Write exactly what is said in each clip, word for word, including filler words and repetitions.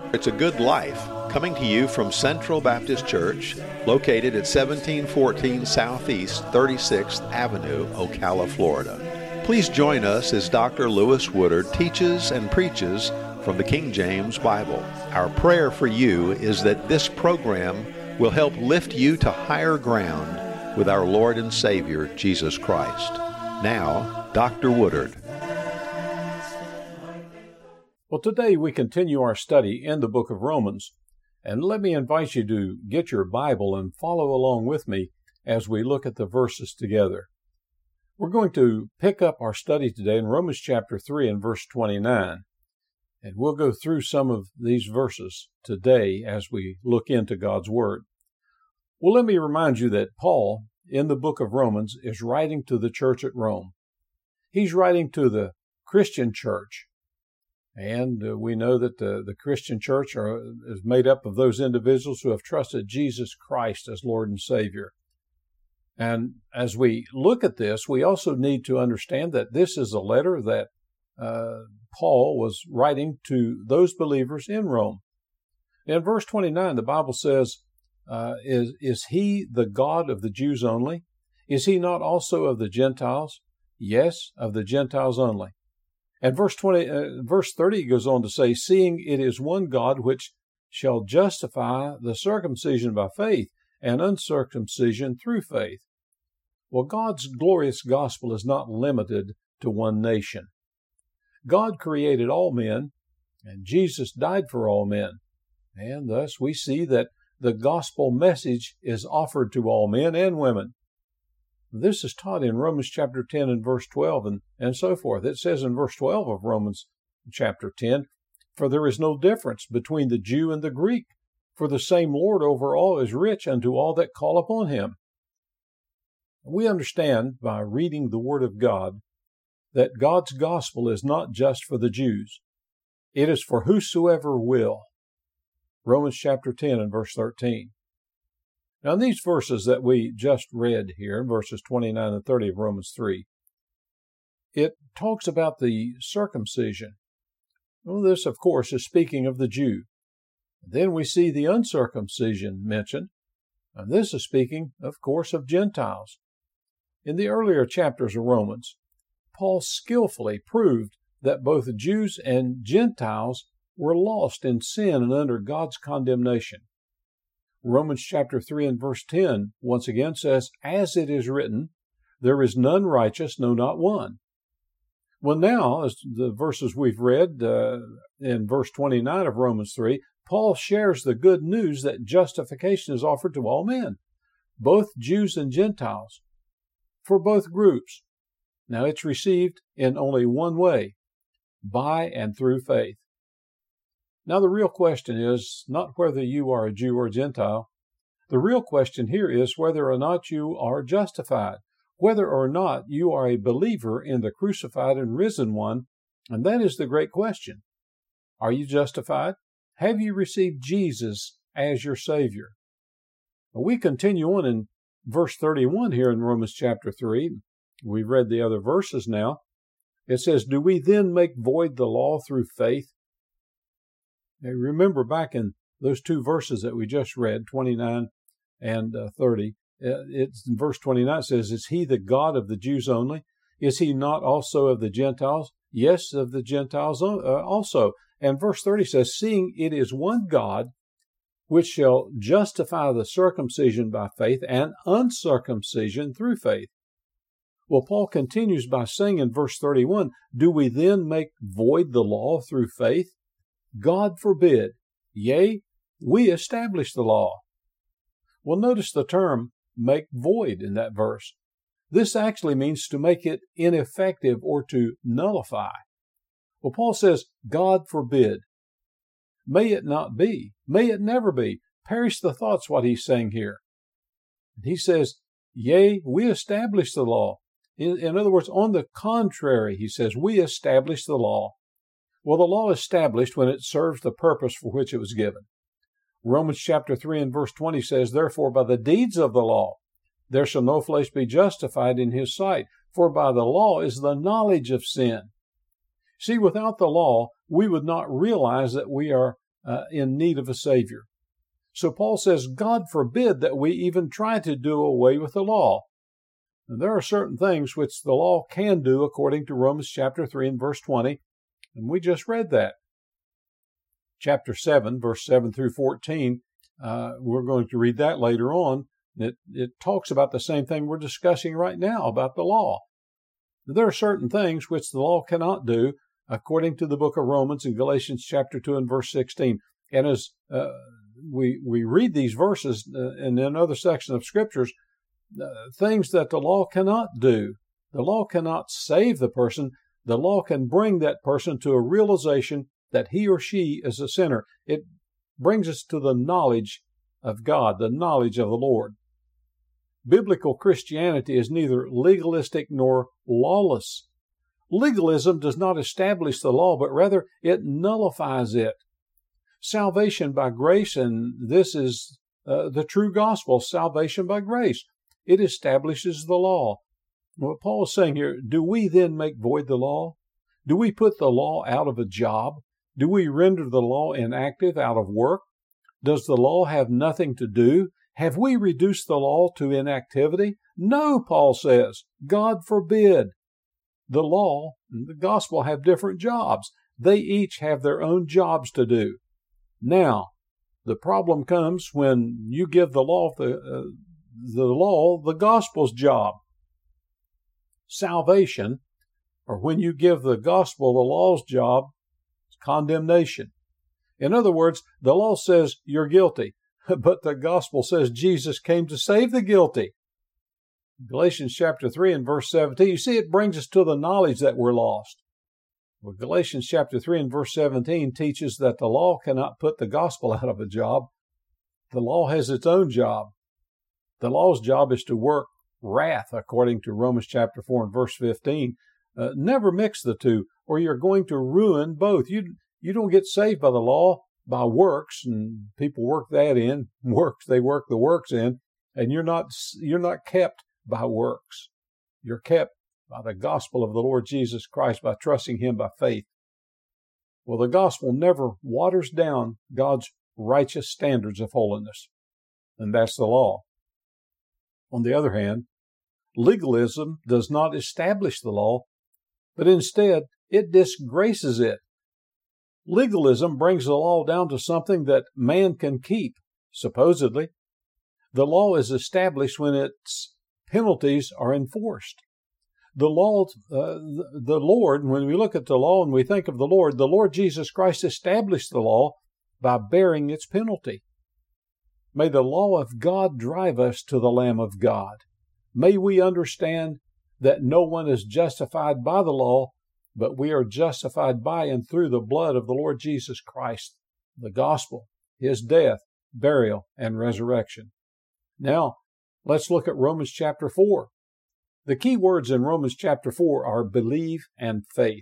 It's a Good Life, coming to you from Central Baptist Church, located at seventeen fourteen Southeast thirty-sixth Avenue, Ocala, Florida. Please join us as Doctor Lewis Woodard teaches and preaches from the King James Bible. Our prayer for you is that this program will help lift you to higher ground with our Lord and Savior, Jesus Christ. Now, Doctor Woodard. Well, today we continue our study in the book of Romans, and let me invite you to get your Bible and follow along with me as we look at the verses together. We're going to pick up our study today in Romans chapter three and verse twenty-nine, and we'll go through some of these verses today as we look into God's Word. Well, let me remind you that Paul, in the book of Romans, is writing to the church at Rome. He's writing to the Christian church. And uh, we know that the, the Christian church are, is made up of those individuals who have trusted Jesus Christ as Lord and Savior. And as we look at this, we also need to understand that this is a letter that uh, Paul was writing to those believers in Rome. In verse twenty-nine, the Bible says, uh, is, is he the God of the Jews only? Is he not also of the Gentiles? Yes, of the Gentiles only. And verse twenty, uh, verse thirty goes on to say, seeing it is one God which shall justify the circumcision by faith and uncircumcision through faith. Well, God's glorious gospel is not limited to one nation. God created all men, and Jesus died for all men. And thus we see that the gospel message is offered to all men and women. This is taught in Romans chapter ten and verse twelve and, and so forth. It says in verse twelve of Romans chapter ten, for there is no difference between the Jew and the Greek, for the same Lord over all is rich unto all that call upon him. We understand by reading the Word of God that God's gospel is not just for the Jews. It is for whosoever will. Romans chapter ten and verse thirteen. Now, in these verses that we just read here, verses twenty-nine and thirty of Romans three, it talks about the circumcision. Well, this, of course, is speaking of the Jew. Then we see the uncircumcision mentioned, and this is speaking, of course, of Gentiles. In the earlier chapters of Romans, Paul skillfully proved that both Jews and Gentiles were lost in sin and under God's condemnation. Romans chapter three and verse ten once again says, as it is written, there is none righteous, no, not one. Well, now, as the verses we've read uh, in verse twenty-nine of Romans three, Paul shares the good news that justification is offered to all men, both Jews and Gentiles, for both groups. Now, it's received in only one way, by and through faith. Now, the real question is not whether you are a Jew or a Gentile. The real question here is whether or not you are justified, whether or not you are a believer in the crucified and risen one, and that is the great question. Are you justified? Have you received Jesus as your Savior? We continue on in verse thirty-one here in Romans chapter three. We've read the other verses now. It says, do we then make void the law through faith? Now, remember back in those two verses that we just read, twenty-nine and uh, thirty, uh, it's in verse twenty-nine, it says, is he the God of the Jews only? Is he not also of the Gentiles? Yes, of the Gentiles uh, also. And verse thirty says, seeing it is one God, which shall justify the circumcision by faith and uncircumcision through faith. Well, Paul continues by saying in verse thirty-one, do we then make void the law through faith? God forbid. Yea, we establish the law. Well, notice the term make void in that verse. This actually means to make it ineffective or to nullify. Well, Paul says, God forbid. May it not be. May it never be. Perish the thoughts, what he's saying here. He says, yea, we establish the law. In, in other words, on the contrary, he says, we establish the law. Well, the law is established when it serves the purpose for which it was given. Romans chapter three and verse twenty says, therefore, by the deeds of the law, there shall no flesh be justified in his sight, for by the law is the knowledge of sin. See, without the law, we would not realize that we are uh, in need of a Savior. So Paul says, God forbid that we even try to do away with the law. And there are certain things which the law can do according to Romans chapter three and verse twenty, and we just read that. Chapter seven, verse seven through fourteen, uh, we're going to read that later on. It, it talks about the same thing we're discussing right now about the law. There are certain things which the law cannot do, according to the book of Romans in Galatians chapter two and verse sixteen. And as uh, we we read these verses uh, and in other sections of scriptures, uh, things that the law cannot do. The law cannot save the person. The law can bring that person to a realization that he or she is a sinner. It brings us to the knowledge of God, the knowledge of the Lord. Biblical Christianity is neither legalistic nor lawless. Legalism does not establish the law, but rather it nullifies it. Salvation by grace, and this is uh, the true gospel, salvation by grace. It establishes the law. What Paul is saying here, do we then make void the law? Do we put the law out of a job? Do we render the law inactive out of work? Does the law have nothing to do? Have we reduced the law to inactivity? No, Paul says. God forbid. The law and the gospel have different jobs. They each have their own jobs to do. Now, the problem comes when you give the law the, uh, the law the gospel's job. Salvation, or when you give the gospel the law's job, condemnation. In other words, the law says you're guilty, but the gospel says Jesus came to save the guilty. Galatians chapter three and verse seventeen, you see, it brings us to the knowledge that we're lost. Well, Galatians chapter three and verse seventeen teaches that the law cannot put the gospel out of a job. The law has its own job. The law's job is to work wrath, according to Romans chapter four and verse fifteen. Uh, never mix the two, or you're going to ruin both. You you don't get saved by the law by works, and people work that in. Works, they work the works in, and you're not you're not kept by works. You're kept by the gospel of the Lord Jesus Christ, by trusting Him by faith. Well, the gospel never waters down God's righteous standards of holiness, and that's the law. On the other hand, legalism does not establish the law, but instead it disgraces it. Legalism brings the law down to something that man can keep, supposedly. The law is established when its penalties are enforced. The law, uh, the Lord, when we look at the law and we think of the Lord, the Lord Jesus Christ established the law by bearing its penalty. May the law of God drive us to the Lamb of God. May we understand that no one is justified by the law, but we are justified by and through the blood of the Lord Jesus Christ, the gospel, His death, burial, and resurrection. Now, let's look at Romans chapter four. The key words in Romans chapter four are believe and faith.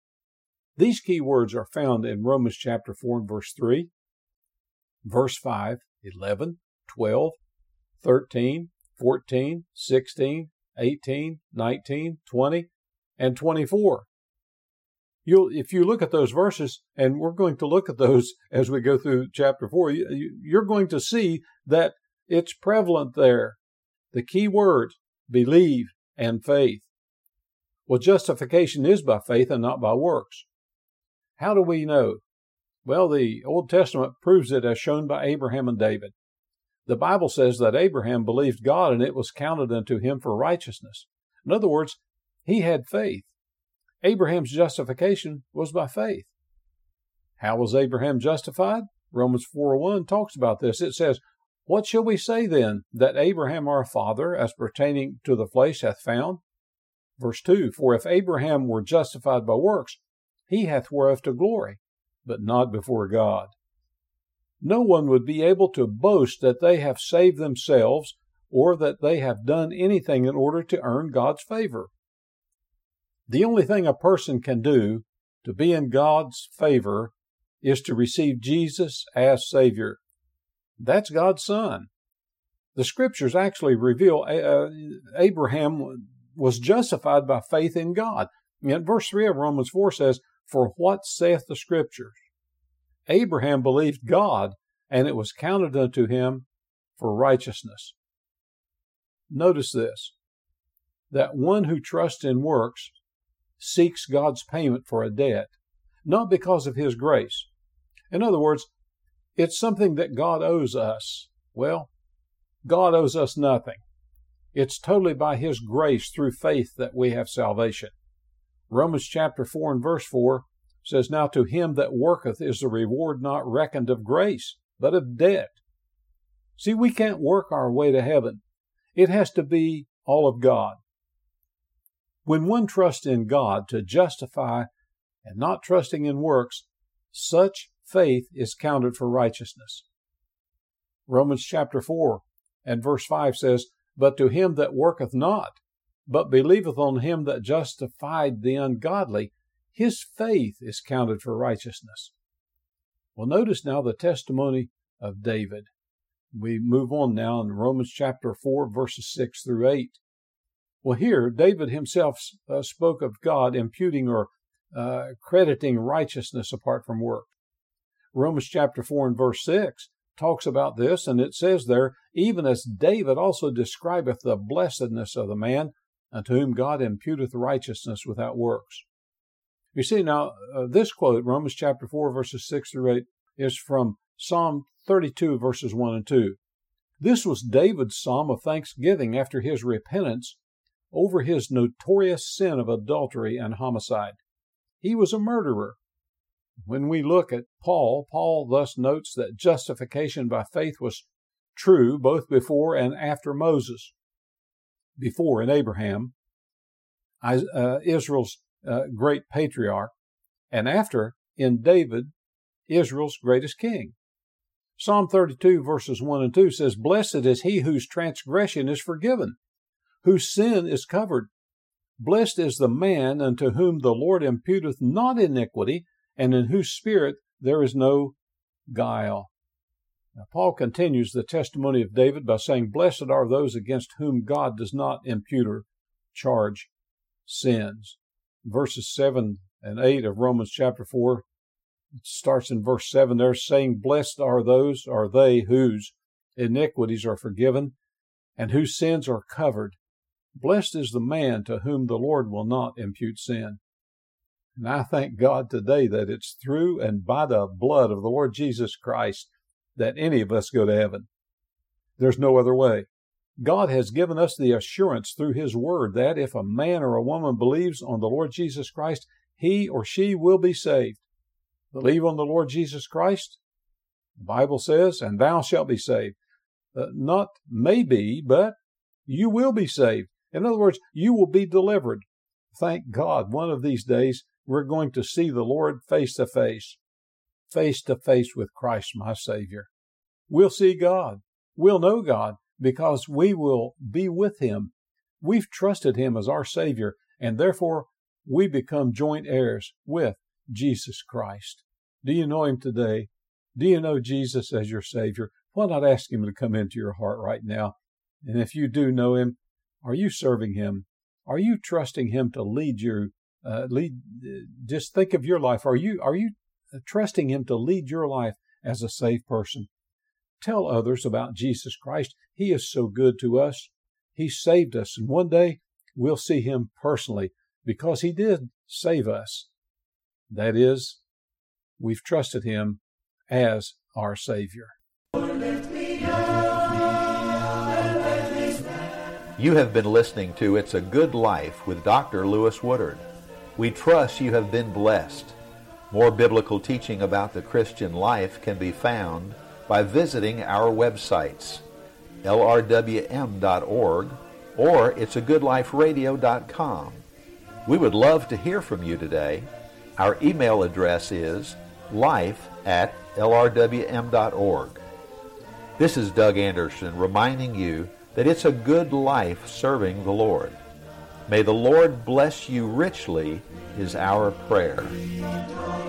These key words are found in Romans chapter four and verse three, verse five, eleven, twelve, thirteen, fourteen, sixteen, eighteen, nineteen, twenty, and twenty-four. You'll, if you look at those verses, and we're going to look at those as we go through chapter four, you're going to see that it's prevalent there. The key words, believe and faith. Well, justification is by faith and not by works. How do we know? Well, the Old Testament proves it as shown by Abraham and David. The Bible says that Abraham believed God and it was counted unto him for righteousness. In other words, he had faith. Abraham's justification was by faith. How was Abraham justified? Romans four one talks about this. It says, what shall we say then, that Abraham our father, as pertaining to the flesh, hath found? Verse two, for if Abraham were justified by works, he hath whereof to glory, but not before God. No one would be able to boast that they have saved themselves or that they have done anything in order to earn God's favor. The only thing a person can do to be in God's favor is to receive Jesus as Savior. That's God's Son. The Scriptures actually reveal uh, Abraham was justified by faith in God. And verse three of Romans four says, for what saith the Scriptures? Abraham believed God, and it was counted unto him for righteousness. Notice this, that one who trusts in works seeks God's payment for a debt, not because of his grace. In other words, it's something that God owes us. Well, God owes us nothing. It's totally by his grace through faith that we have salvation. Romans chapter four and verse four says, Now to him that worketh is the reward not reckoned of grace, but of debt. See, we can't work our way to heaven. It has to be all of God. When one trusts in God to justify and not trusting in works, such faith is counted for righteousness. Romans chapter four and verse five says, But to him that worketh not, but believeth on him that justified the ungodly, his faith is counted for righteousness. Well, notice now the testimony of David. We move on now in Romans chapter four, verses six through eight. Well, here, David himself uh, spoke of God imputing or uh, crediting righteousness apart from work. Romans chapter four and verse six talks about this, and it says there, Even as David also describeth the blessedness of the man unto whom God imputeth righteousness without works. You see, now, uh, this quote, Romans chapter four, verses six through eight, is from Psalm thirty-two, verses one and two. This was David's psalm of thanksgiving after his repentance over his notorious sin of adultery and homicide. He was a murderer. When we look at Paul, Paul thus notes that justification by faith was true both before and after Moses. Before in Abraham, uh, Israel's uh, great patriarch, and after in David, Israel's greatest king. Psalm thirty-two, verses one and two says, Blessed is he whose transgression is forgiven, whose sin is covered. Blessed is the man unto whom the Lord imputeth not iniquity, and in whose spirit there is no guile. Now, Paul continues the testimony of David by saying, Blessed are those against whom God does not impute or charge sins. Verses seven and eight of Romans chapter four, it starts in verse seven there, saying, Blessed are those, are they, whose iniquities are forgiven, and whose sins are covered. Blessed is the man to whom the Lord will not impute sin. And I thank God today that it's through and by the blood of the Lord Jesus Christ that any of us go to heaven. There's no other way. God has given us the assurance through his word that if a man or a woman believes on the Lord Jesus Christ, he or she will be saved. Believe on the Lord Jesus Christ, the Bible says, and thou shalt be saved. Uh, not maybe, but you will be saved. In other words, you will be delivered. Thank God, one of these days, we're going to see the Lord face to face, face to face with Christ, my Savior. We'll see God. We'll know God because we will be with him. We've trusted him as our Savior, and therefore we become joint heirs with Jesus Christ. Do you know him today? Do you know Jesus as your Savior? Why not ask him to come into your heart right now? And if you do know him, are you serving him? Are you trusting him to lead you? Uh, lead. Just think of your life. Are you are you trusting him to lead your life as a saved person? Tell others about Jesus Christ. He is so good to us. He saved us, and one day we'll see him personally because he did save us. That is, we've trusted him as our Savior. You have been listening to It's a Good Life with Doctor Lewis Woodard. We trust you have been blessed. More biblical teaching about the Christian life can be found by visiting our websites, L R W M dot org or it's a good life radio dot com. We would love to hear from you today. Our email address is life at L R W M dot org. This is Doug Anderson reminding you that it's a good life serving the Lord. May the Lord bless you richly is our prayer.